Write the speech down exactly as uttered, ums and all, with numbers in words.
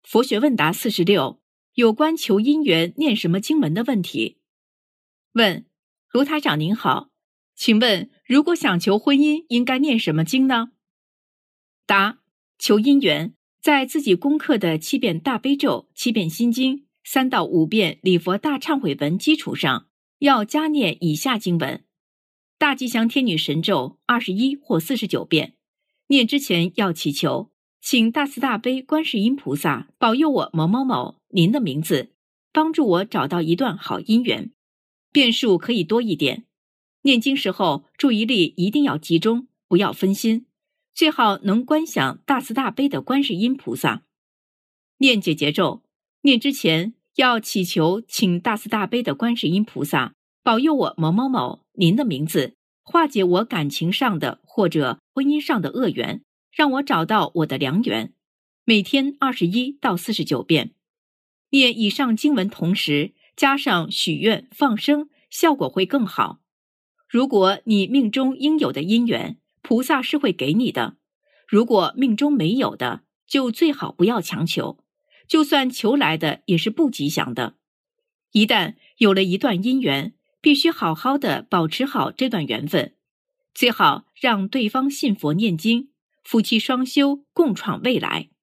佛学问答四十六，有关求姻缘念什么经文的问题。问：卢台长您好，请问如果想求婚姻，应该念什么经呢？答：求姻缘，在自己功课的七遍大悲咒、七遍心经、三到五遍礼佛大忏悔文基础上，要加念以下经文：大吉祥天女神咒二十一或四十九遍。念之前要祈求，请大慈大悲观世音菩萨保佑我某某某您的名字，帮助我找到一段好姻缘。遍数可以多一点。念经时候注意力一定要集中，不要分心，最好能观想大慈大悲的观世音菩萨。念解结咒，念之前要祈求，请大慈大悲的观世音菩萨保佑我某某某您的名字，化解我感情上的或者婚姻上的恶缘，让我找到我的良缘。每天二十一到四十九遍。念以上经文同时加上许愿放生，效果会更好。如果你命中应有的姻缘，菩萨是会给你的；如果命中没有的，就最好不要强求，就算求来的也是不吉祥的。一旦有了一段姻缘，必须好好的保持好这段缘分，最好让对方信佛念经，夫妻双修，共创未来。